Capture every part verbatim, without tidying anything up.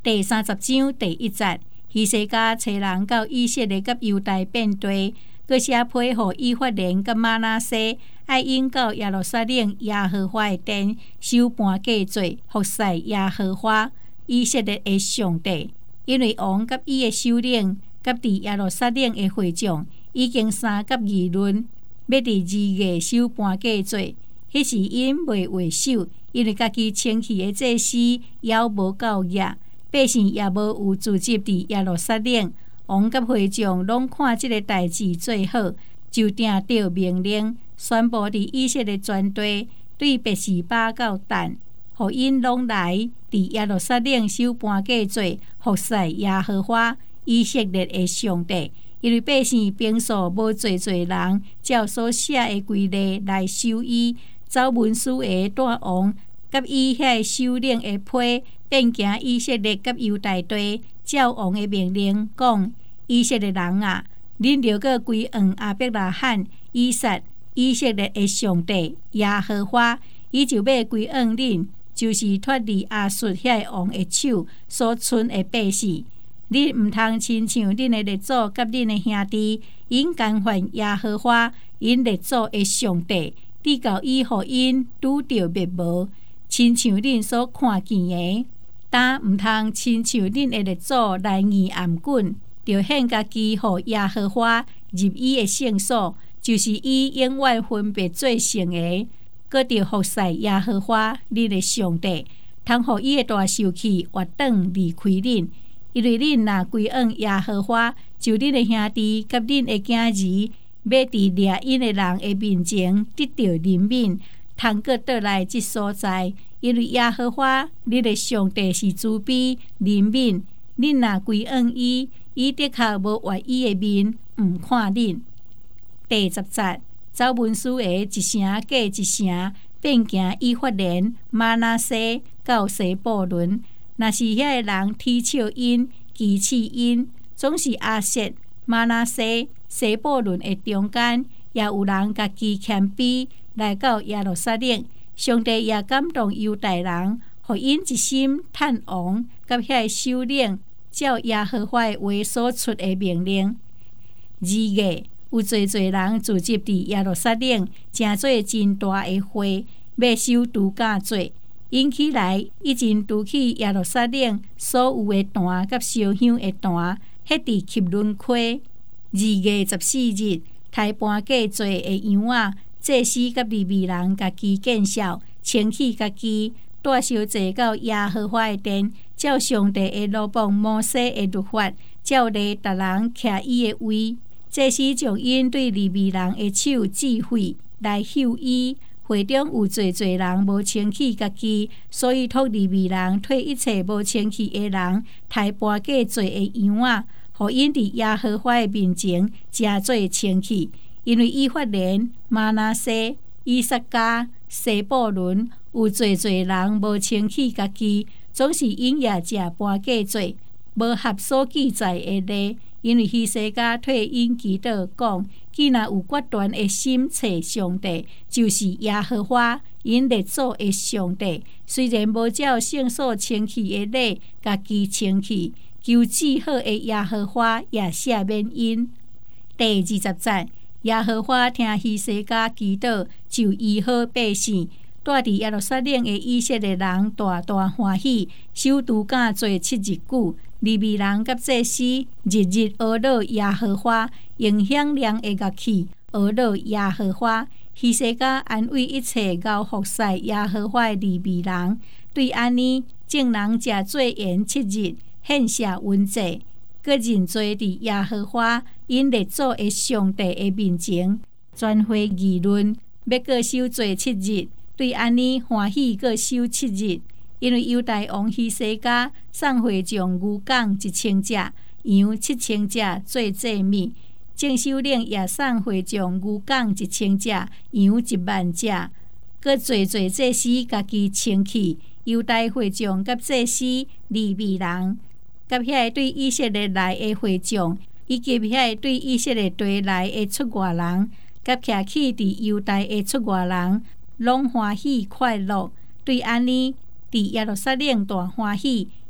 第三十章第一节，希西家找人到以色列甲犹大遍地，搁写批互以法莲甲玛拿西，爱引到耶路撒冷耶和华的殿，收盘嫁罪，服侍耶和华以色列的上帝。因为王甲伊的首领甲伫耶路撒冷的会众已经三甲议论，要伫二月收盘嫁罪。迄时因未为首，因为家己称起的祭司也无够额，百姓也无有聚集伫耶路撒冷。王甲会众拢看即个代志最好，就定着命令，宣布伫以色列全地对别是巴到但，互因拢来伫耶路撒冷收盘嫁罪，服侍耶和华以色列的上帝。因为百姓平素无侪侪人，照所写的规例来守伊，走文书的带王甲伊遐首领的批，便行以色列甲犹大地，照王的命令讲：以色列人啊，恁着个归向亚伯拉罕、以撒、以色列的上帝耶和华，伊就要归向恁，就是脱离亚述遐王的手所剩的百姓。恁毋通亲像恁的列祖甲恁的兄弟，因干犯耶和华因列祖的上帝，直到伊互因拄着灭亡，亲像恁所看见的。但毋通亲像恁的列祖来移暗棍，着献家己互耶和华入伊的圣所，就是伊永远分别做圣的，搁着服侍耶和华恁的上帝，通互伊的大受气活转离开恁。因为恁若归向耶和华，就恁的兄弟甲恁的囝儿，要伫掠因的人的面前得到怜悯，通搁倒来即所在。因为耶和华恁的上帝是慈悲怜悯，恁若归向伊，伊的确无坏伊的面，毋看恁。第十节，走文书的一城过一城，便行以法莲、玛拿西到西布伦。若是遐个人踢笑因、讥刺因，总是亚设、玛拿西、西布伦的中间，也有人家己谦卑来到耶路撒冷。上帝也感动犹大人，互因一心趁王甲遐个首领，照耶和华的话所出的命令。二月有侪侪人聚集伫耶路撒冷，诚做真大的会，要收除假罪。因起来，已经除去耶路撒冷所有的坛甲烧香的坛，迄伫汲伦溪。二月十四日，抬盘嫁罪的羊仔，祭司甲利未人家己见笑，清起家己，带烧祭到耶和华的殿，照上帝的罗邦摩西的律法，照例逐人徛伊的位。祭司将因对利未人的手忌讳，来休伊。会中有侪侪人无清气家己，所以托利未人替一切无清气的人抬盘嫁罪的羊仔，互因伫耶和华的面前诚做清气。因为以法莲、玛拿西、以撒迦、西布伦有侪侪人无清气家己，总是因也食盘嫁罪，无合所记载的例。因为希西家替因祈祷讲，既然有决断的心找上帝，就是耶和华因列祖的上帝。虽然无照圣所清气的礼，家己清气，求至好的耶和华也赦免因。第二十节，耶和华听希西家祈祷，就医好百姓。住伫耶路撒冷的以色列人大大欢喜，守除假罪七日久。利未人甲祭司日日学乐耶和华，用响亮的乐器学乐耶和华。希西家安慰一切熬服侍耶和华的利未人，对安尼众人食做筵七日，献下温祭，各认罪伫耶和华因列祖的上帝的面前，全会议论要各守做七日。对安尼欢喜各守七日，因为犹大王希西家送会众牛犅一千只，羊七千只做祭物。正首领也送会众牛犅一千只，羊一万只。搁侪侪祭司家己清气，犹大会众甲祭司利未人，甲遐对以色列来的会众，以及遐对以色列地来的出外人，甲徛起伫犹大的出外人。拢欢喜快乐，对安尼伫耶路撒冷大欢喜，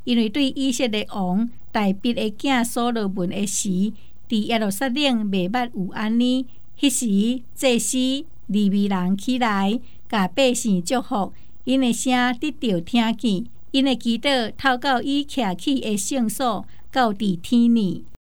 因为对以色列王大必的囝所罗门的时，伫耶路撒冷未捌有安尼。迄时祭司利未人起来，甲百姓祝福，因的声得到听见，因的祈祷透到伊徛起的圣所，到伫天呢。